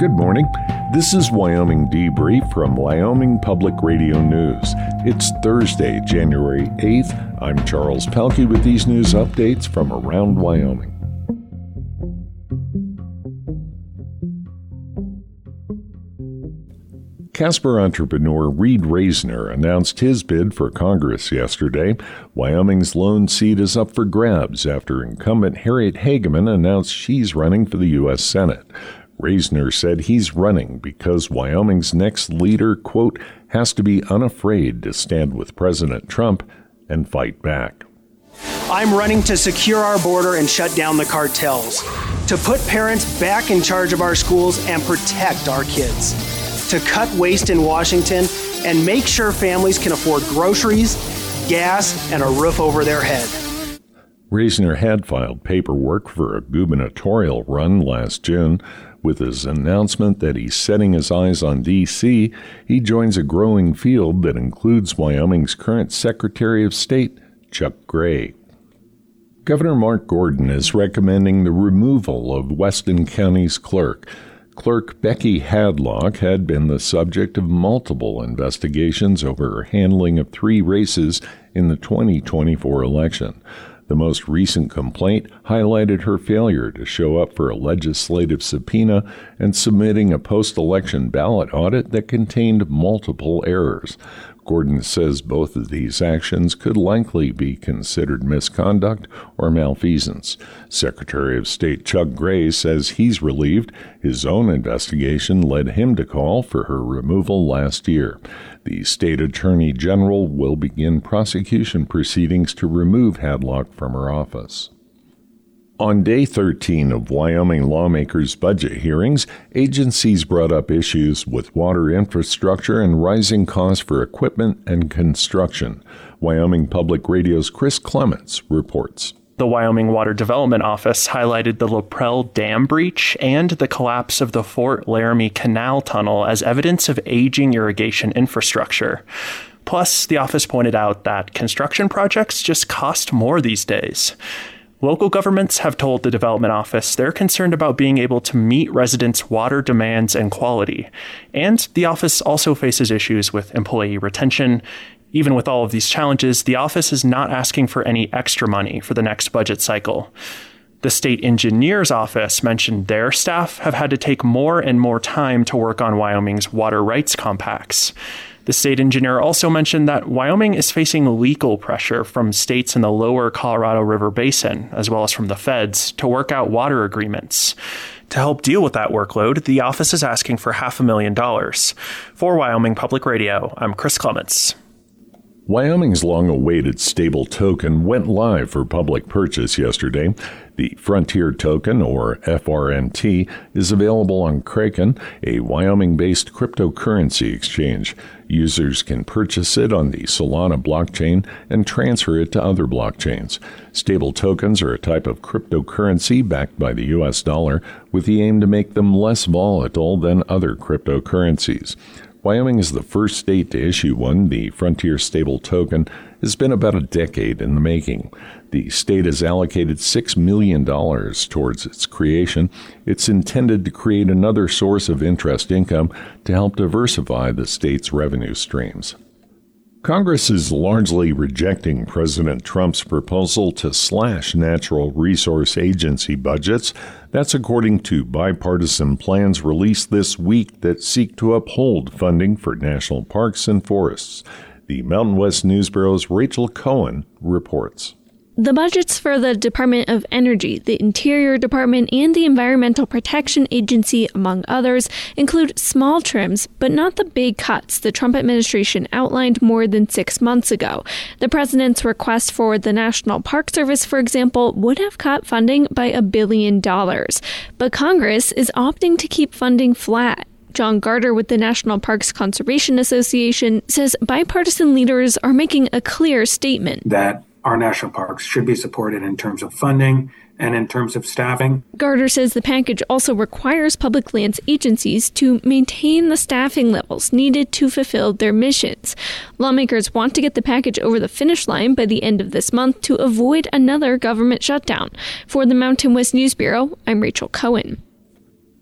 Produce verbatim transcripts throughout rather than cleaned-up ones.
Good morning. This is Wyoming Debrief from Wyoming Public Radio News. It's Thursday, January eighth. I'm Charles Pelkey with these news updates from around Wyoming. Casper entrepreneur Reed Reisner announced his bid for Congress yesterday. Wyoming's lone seat is up for grabs after incumbent Harriet Hageman announced she's running for the U S Senate. Reisner said he's running because Wyoming's next leader, quote, has to be unafraid to stand with President Trump and fight back. I'm running to secure our border and shut down the cartels, to put parents back in charge of our schools and protect our kids, to cut waste in Washington and make sure families can afford groceries, gas, and a roof over their head. Reisner had filed paperwork for a gubernatorial run last June. With his announcement that he's setting his eyes on D C, he joins a growing field that includes Wyoming's current Secretary of State, Chuck Gray. Governor Mark Gordon is recommending the removal of Weston County's clerk. Clerk Becky Hadlock had been the subject of multiple investigations over her handling of three races in the twenty twenty-four election. The most recent complaint highlighted her failure to show up for a legislative subpoena and submitting a post-election ballot audit that contained multiple errors. Gordon says both of these actions could likely be considered misconduct or malfeasance. Secretary of State Chuck Gray says he's relieved his own investigation led him to call for her removal last year. The state attorney general will begin prosecution proceedings to remove Hadlock from her office. On day thirteen of Wyoming lawmakers' budget hearings, agencies brought up issues with water infrastructure and rising costs for equipment and construction. Wyoming Public Radio's Chris Clements reports. The Wyoming Water Development Office highlighted the Laprelle Dam breach and the collapse of the Fort Laramie Canal Tunnel as evidence of aging irrigation infrastructure. Plus, the office pointed out that construction projects just cost more these days. Local governments have told the Development Office they're concerned about being able to meet residents' water demands and quality. And the office also faces issues with employee retention. Even with all of these challenges, the office is not asking for any extra money for the next budget cycle. The state engineer's office mentioned their staff have had to take more and more time to work on Wyoming's water rights compacts. The state engineer also mentioned that Wyoming is facing legal pressure from states in the lower Colorado River Basin, as well as from the feds, to work out water agreements. To help deal with that workload, the office is asking for half a million dollars. For Wyoming Public Radio, I'm Chris Clements. Wyoming's long-awaited stable token went live for public purchase yesterday. The Frontier Token, or F R N T, is available on Kraken, a Wyoming-based cryptocurrency exchange. Users can purchase it on the Solana blockchain and transfer it to other blockchains. Stable tokens are a type of cryptocurrency backed by the U S dollar with the aim to make them less volatile than other cryptocurrencies. Wyoming is the first state to issue one. The Frontier Stable Token has been about a decade in the making. The state has allocated six million dollars towards its creation. It's intended to create another source of interest income to help diversify the state's revenue streams. Congress is largely rejecting President Trump's proposal to slash natural resource agency budgets. That's according to bipartisan plans released this week that seek to uphold funding for national parks and forests. The Mountain West News Bureau's Rachel Cohen reports. The budgets for the Department of Energy, the Interior Department, and the Environmental Protection Agency, among others, include small trims, but not the big cuts the Trump administration outlined more than six months ago. The president's request for the National Park Service, for example, would have cut funding by a billion dollars. But Congress is opting to keep funding flat. John Garter with the National Parks Conservation Association says bipartisan leaders are making a clear statement that our national parks should be supported in terms of funding and in terms of staffing. Garter says the package also requires public lands agencies to maintain the staffing levels needed to fulfill their missions. Lawmakers want to get the package over the finish line by the end of this month to avoid another government shutdown. For the Mountain West News Bureau, I'm Rachel Cohen.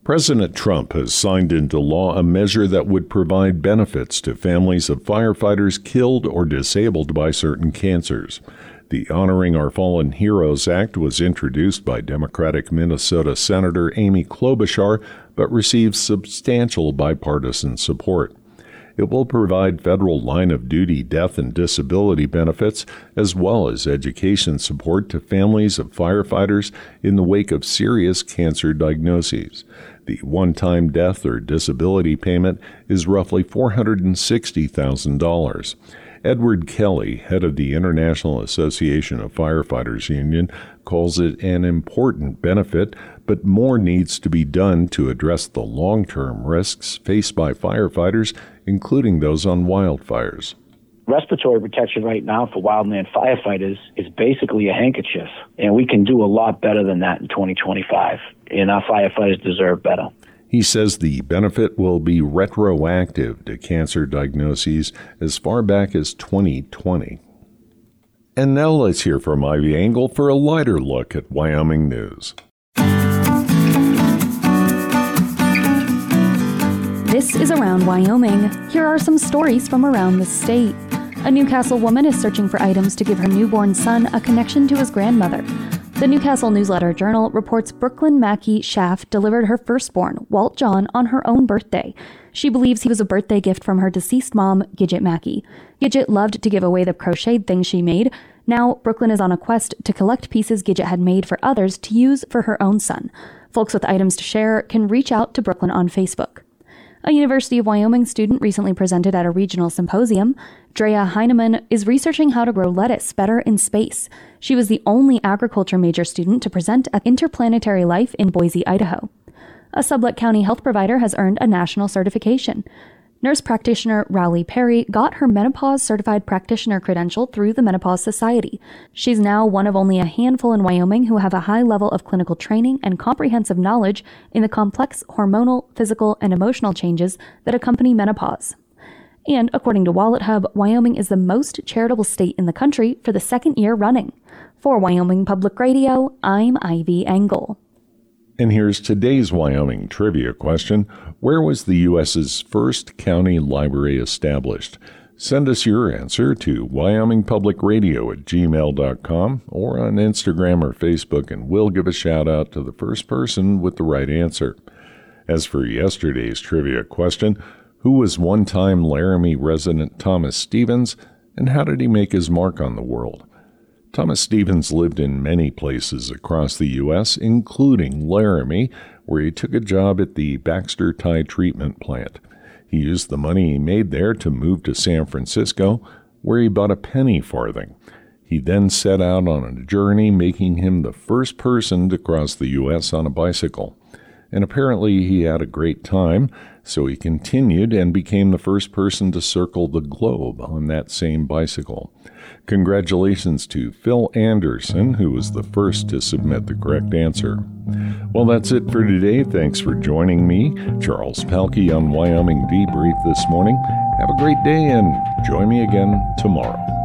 President Trump has signed into law a measure that would provide benefits to families of firefighters killed or disabled by certain cancers. The Honoring Our Fallen Heroes Act was introduced by Democratic Minnesota Senator Amy Klobuchar, but receives substantial bipartisan support. It will provide federal line-of-duty death and disability benefits, as well as education support to families of firefighters in the wake of serious cancer diagnoses. The one-time death or disability payment is roughly four hundred sixty thousand dollars. Edward Kelly, head of the International Association of Firefighters Union, calls it an important benefit, but more needs to be done to address the long-term risks faced by firefighters, including those on wildfires. Respiratory protection right now for wildland firefighters is basically a handkerchief, and we can do a lot better than that in twenty twenty-five, and our firefighters deserve better. He says the benefit will be retroactive to cancer diagnoses as far back as twenty twenty. And now let's hear from Ivy Engel for a lighter look at Wyoming news. This is Around Wyoming. Here are some stories from around the state. A Newcastle woman is searching for items to give her newborn son a connection to his grandmother. The Newcastle Newsletter Journal reports Brooklyn Mackey Schaff delivered her firstborn, Walt John, on her own birthday. She believes he was a birthday gift from her deceased mom, Gidget Mackey. Gidget loved to give away the crocheted things she made. Now, Brooklyn is on a quest to collect pieces Gidget had made for others to use for her own son. Folks with items to share can reach out to Brooklyn on Facebook. A University of Wyoming student recently presented at a regional symposium. Drea Heinemann is researching how to grow lettuce better in space. She was the only agriculture major student to present at Interplanetary Life in Boise, Idaho. A Sublette County health provider has earned a national certification. Nurse practitioner Rowley Perry got her menopause certified practitioner credential through the Menopause Society. She's now one of only a handful in Wyoming who have a high level of clinical training and comprehensive knowledge in the complex hormonal, physical, and emotional changes that accompany menopause. And according to Wallet Hub, Wyoming is the most charitable state in the country for the second year running. For Wyoming Public Radio, I'm Ivy Engel. And here's today's Wyoming trivia question. Where was the U S's first county library established? Send us your answer to wyoming public radio at gmail dot com or on Instagram or Facebook, and we'll give a shout out to the first person with the right answer. As for yesterday's trivia question, who was one-time Laramie resident Thomas Stevens, and how did he make his mark on the world? Thomas Stevens lived in many places across the U S, including Laramie, where he took a job at the Baxter Tie Treatment Plant. He used the money he made there to move to San Francisco, where he bought a penny farthing. He then set out on a journey, making him the first person to cross the U S on a bicycle. And apparently he had a great time, so he continued and became the first person to circle the globe on that same bicycle. Congratulations to Phil Anderson, who was the first to submit the correct answer. Well, that's it for today. Thanks for joining me, Charles Palkey, on Wyoming Debrief this morning. Have a great day and join me again tomorrow.